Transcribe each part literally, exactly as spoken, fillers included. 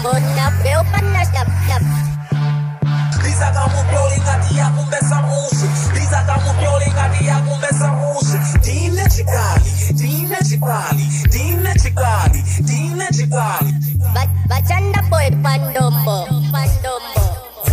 Bonna peo panna tap tap. Lisa tamu piolinga dia kumbesa mushi. Lisa tamu piolinga dia kumbesa mushi. Dine chikali, dine chikali, dine chikali, dine chikali. Ba bachanda boy pandombo, pandombo.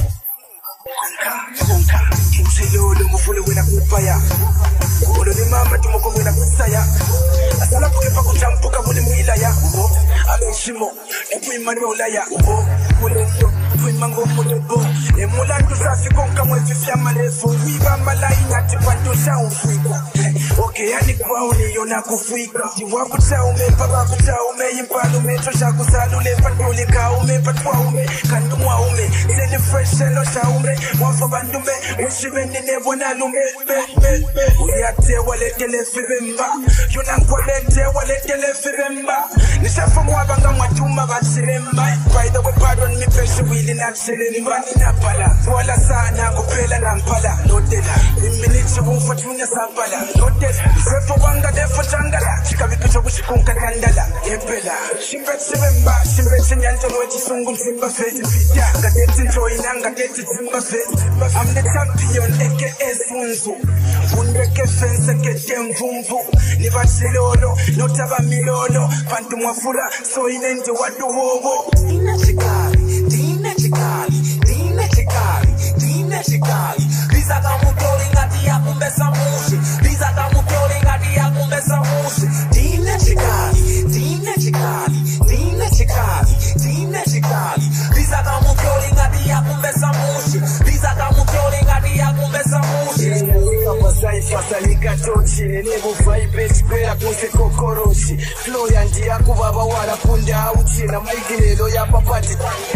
Konka, kimselolo mufule wena kupaya. Kuolo ni mama tumoko wena kusaya. Asala kukepa kutampuka muli mwilaya. Aleshimo, epuimani ulaya. Mulendo, tuimango mulebo. Emulandu safi konka mwezi fiama lefu. Wiba malai nyati panto shaunfuika. Oke yani kwa uni yona kufuika. Jiwa kucha ume, paba kucha ume. Impalo me, tosha kusalu le patuli ka ume. Patwa ume, kandumwa ume. Seni fresh hello sha ume. Wafa bandume, ushibe nine wana lume. Uyate walete le fibemba. Yona nkwalete walete le fibemba. Nishafa mwabanga mwatuma basiremba. By the way pardon me peshe wili na chirimba. Ninapala, wala sana kupela na mpala. Notela, iminichi wumfa tunya sampala. Notela, sepo wanga defo changala. Chikavipicho kushikunka kandala. Epela, shimbet shibemba. Shimbet shinyanja mwechi sungu mzimba feti pita. Ngateti njoina, ngateti zimba feti. I'm the champion, aka Sunzu. Bundeke fense kete mvumvu. Niva chilolo, notaba milolo. Pantu mwafura, so inenje wadu hobo. Dina chikali, dina chikali, dina chikali, dina chikali. Lisa tamu piolinga dia kumbesa mushi. Lisa tamu piolinga dia kumbesa mushi. Dina chikali, dina chikali, dina chikali, dina chikali. Lisa tamu piolinga dia kumbesa mushi. Lisa tamu piolinga dia kumbesa mushi. Pasai fasalika tochi Nenebu vibe chipera kuse kokoroshi Flow ya ndia kubaba wala kunda auchi Na maigilelo ya papati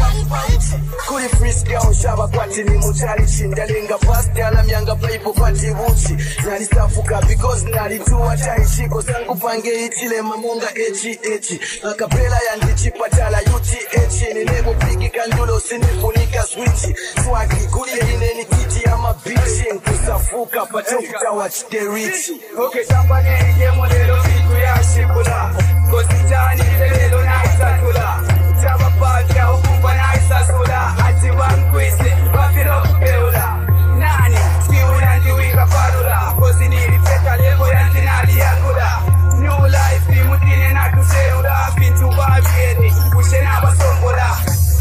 Kuri friski ya unshaba kwati ni muchari Chindalenga pasti ala mianga paipo pati uchi Nari safuka because nari tuwa chaishiko Sangu pange itile mamunga echi echi Akapela ya ndichi patala yuti echi Nenebu pigi kandulo sinifunika switchi Swagi kulie ineni kiti ya mabichi Nkusafuka patokuta watch the rich Okay, somebody ike modelo siku ya shibula Kositani telelo na isakula Chaba pakia hukupa na isasula Ati wankwisi, wafilo kupeula Nani, siu yanti wika parula Kosi nilipeta lego yanti nali yakula New life, imutine na kuseula Pintu wabieni, kushe na basombola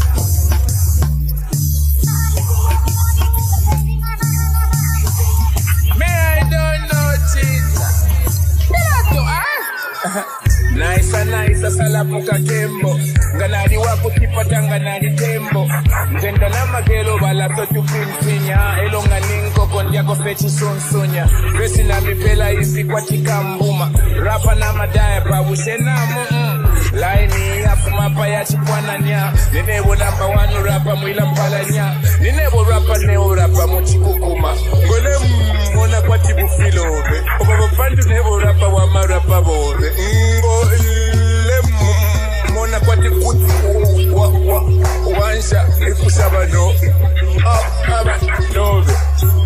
Naisa naisa salapuka tembo Nganari wako tipata nganari tembo Ndenda na magelo bala sotu pinsinya Elonga ninko kondiako fechi sonsonya Resi na mipela isi kwa chikambuma Rapa na madaya pa ushenamu mm. Laini ya kumapa ya chipwana nya Ninebo namba wanu rapa mwila mpala nya Ninebo rapa neo rapa mochikukuma Gole mwona kwa tibu filobe Obabo pandu nebo rapa wama rapa bode Ngo ile mwona kwa tikuti Wa wa wansha ikusaba no Up aba nobe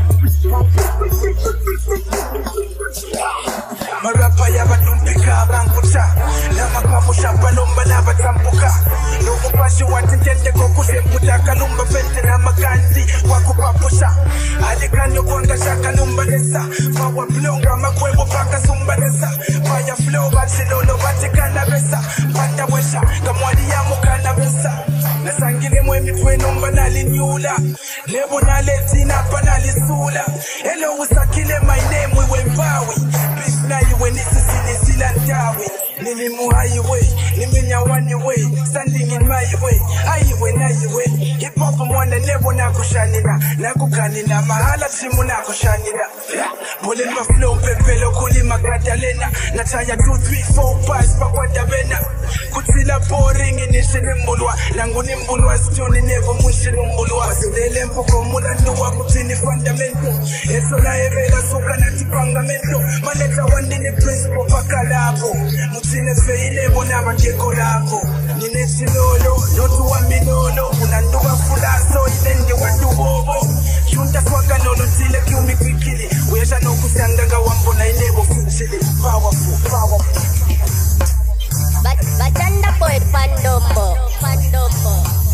Marapa ya badumpika abankuta Lama kamusha palomba na batampuka Nubu pashi watintende kokuse mputa Kalumba pente na maganzi wakupapusha Alikanyo kwanga shaka lumba nesa Fawa blonga makwebo paka sumba nesa Fire flow batilolo batikana besa Panda wesha kamwadi ya mukana besa Nasangile mwemi twe numba nalinyula Lebo naletina panalisula Hello usakile my name we mbawi Please na iwe nisisini sila ntawi Nilimu highway, nimenya one way Standing in my way, highway na iwe Hip hop mwana lebo na kushanina Na kukanina mahala simu na kushanina Bullet my flow pepelo kulima katalena Na chaya two, three, four pass pa kwa dabena Kutila boring inishini mbulwa Nangu ni mbulwa stuni nevo mwishini mbulwa Zindele mpoko mula nuwa kutini fundamento Eso na evela suka na tipangamento Maleta wandini principle paka labo Mutine feile bona majeko labo Nine chilolo, notu wa minolo Unanduwa fulaso inende wadu bobo Chunta swaka nono tile kiumi kwikili Weja no kusanganga wambo na inevo fuchili Powerful, powerful Bachanda boy pandombo, pandombo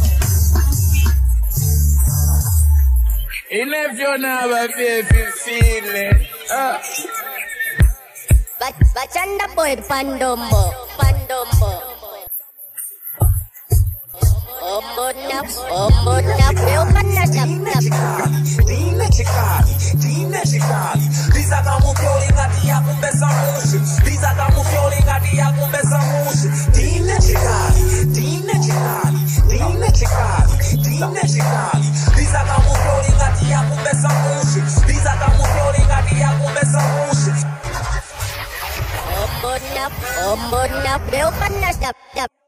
Even if you never feel, feel, feel it. Uh. Bachanda boy pandombo, pandombo. Ombo nap, ombo nap, eu panna tap tap. Dine chikali, dine chikali. Lisa damu fiori ngati ya kumbesa mushi. Lisa damu fiori ngati ya kumbesa mushi. Dine chikali, dine chikali, dine chikali, dine chikali. Lisa damu fiori ngati ya kumbesa mushi. Lisa damu fiori ngati ya kumbesa mushi. Ombo nap, ombo nap, eu panna tap tap.